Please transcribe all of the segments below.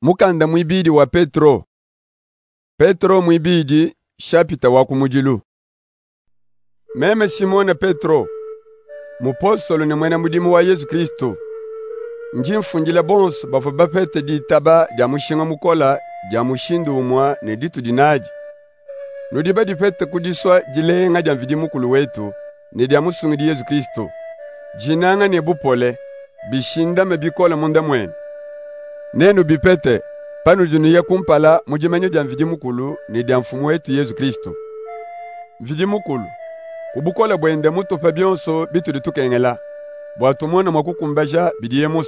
Mukanda mwibidi wa Petro. Petro mwibidi shapita wa kumujilu. Meme Simona Petro, mupostolo ni mwena mudimu wa Yesu Kristo. Njimfungile bonso bafu bapete di taba dia mushinga mukola dia mushindu umwa ne ditu dinaji. Nudiba di pete kudiswa jilenga dia mvidi mukulu wetu ne dia musungi di Yesu Kristo. Jinanga ne bupole, bishinda mebikola munda mwene. Nenu bipete, panu juniye kumpala mujimenyo dia mvidi mukulu ne dia mfumu wetu Yesu Kristo. Mvidi mukulu, kubukola bwende mutu pa bionso bitu ditukengela. Bwatumona mwakukumbaja bidiye musu.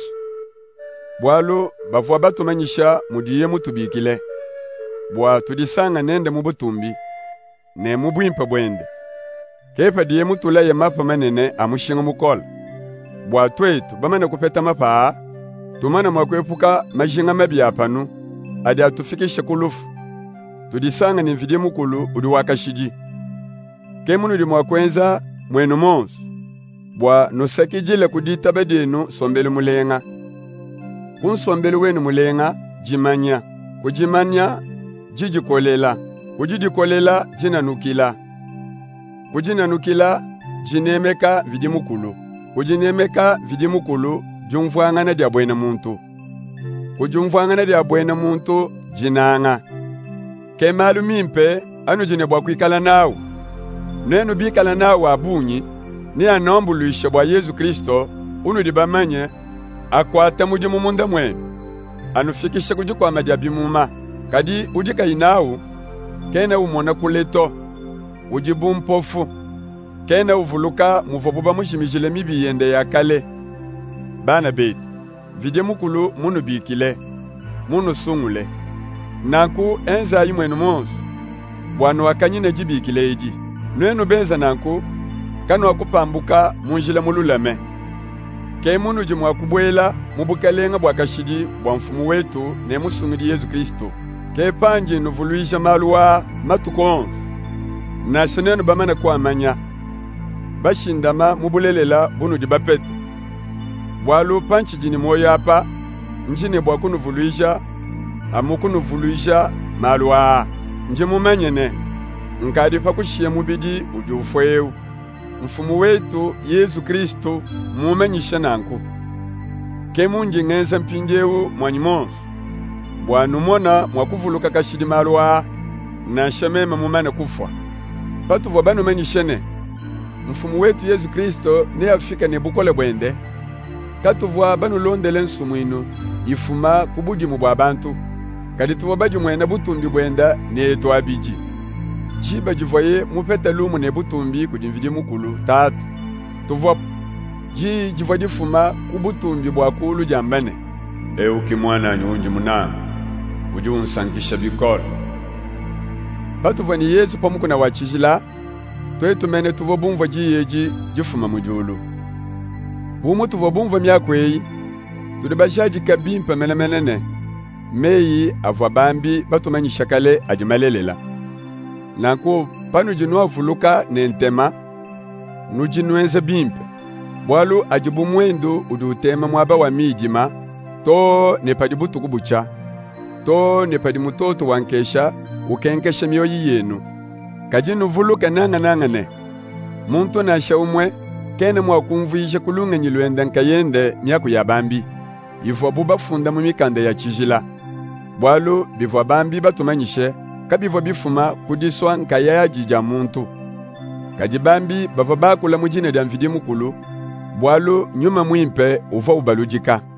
Bwalo bafwa batumanyisha mudiye mutu bikile. Bwa tudisanga nende mubutumbi, ne mubwimpa bwende. Kepa diye mutu la ye mapa manene amushinga mukola. Bwa twetu bamana kupeta mapa, tumana mwakwepuka majinga mabia panu, adi atufikishe kulufu. Tudisanga ni mvidi mukulu uduwakashiji. Kemunu di mwakwenza mwenu monsu. Bwa nusakijile kudita bedenu sombele mulenga. Kunsombele wenu mulenga, jimanya. Kujimanya, jijikolela. Kujidikolela, jinanukila. Kujinanukila, jinemeka vidimukulu. Kujinemeka vidimukulu, jumvuangana dia bwena muntu. Kujumvuangana dia bwena muntu, jinanga. Kemalu mimpe, anu jine bwa kuikala nao. Nenu bikala nao abunyi, ni anombuluisha bwa Yesu Kristo, unu dibamanye, akwata mujimu munda mwenu. Anufikisha kujukwa majabimuma, kadi ujika inau, kena umona kuleto, ujibu mpofu, kena uvuluka muvobuba mushimijile mibi yende ya kale. Bana beti, vide mukulu munu bikile, munu sungule. Nanku enza imwenu monsu, bwanu wakanyine jibikile eji. Nwenu benza nanku, kanu wakupambuka munjila mululame. Ke munu jimu wakubwela mubukalenga bwakashidi bwa mfumu wetu ne musungidi Yesu Kristo. Ke panji nuvuluisha maluwa matukonzu. Na senenu bamana kwa manya. Bashindama mubulelela bunu di bapete. Bwalu panchi jini moyo hapa, njine bwakunu vuluisha, amukunu vuluisha maluwa. Njimu menyene, nkadifa kushie mubidi ujufweu. Mfumu wetu Yesu Kristo mumenyisha nanku. Kemunji ngenza mpinjewu mwanyimonsu. Bwanumona mwakuvuluka kashidi maluwa na shemema mumane kufwa. Patuvo banu menyishene. Mfumu wetu Yesu Kristo ni afika ne bukole bwende. Katuvwa banu londele nsumwinu ifuma kubudi mubwa abantu. Kadituwa baju mwena butumbi bwenda ne eto abiji. Chiba jivoye mupeta lumu ne butumbi kujimvidi mukulu tatu. Tuvwa jivoye difuma kubutumbi bwakulu jambane. Euki mwana nyunji munana, uju unsankisha bikola. Batuvwa ni Yesu pamuku na wachijila, twetu mene tuvo bumva jiyeji jifuma mujulu. Bumu tuvo bumva miakweyi, tudibashaji kabimpa menemenene. Meyi avwa bambi batumanyisha kale ajimalelela. Nanku panu jinua vuluka nentema, nujinuenza bimpe. Bwalu ajibu mwendo udutema mwaba wa mijima, to nepadibutu kubucha, to nepadimutoto wankesha, ukenkesha miyoyi yenu. Kajinu vuluka nangane. Muntu na shaumwe, kene mwakumvuisha kulunga nyiluenda nkayende miaku ya bambi. Ifwa buba funda mumikande ya chijila. Bwalu bivwa bambi batumanyishe, kabivwa bifuma kudiswa nkaya jija muntu. Kajibambi bava bakula mujine dia mvidi mukulu, bwalu nyuma mwimpe uva ubalujika.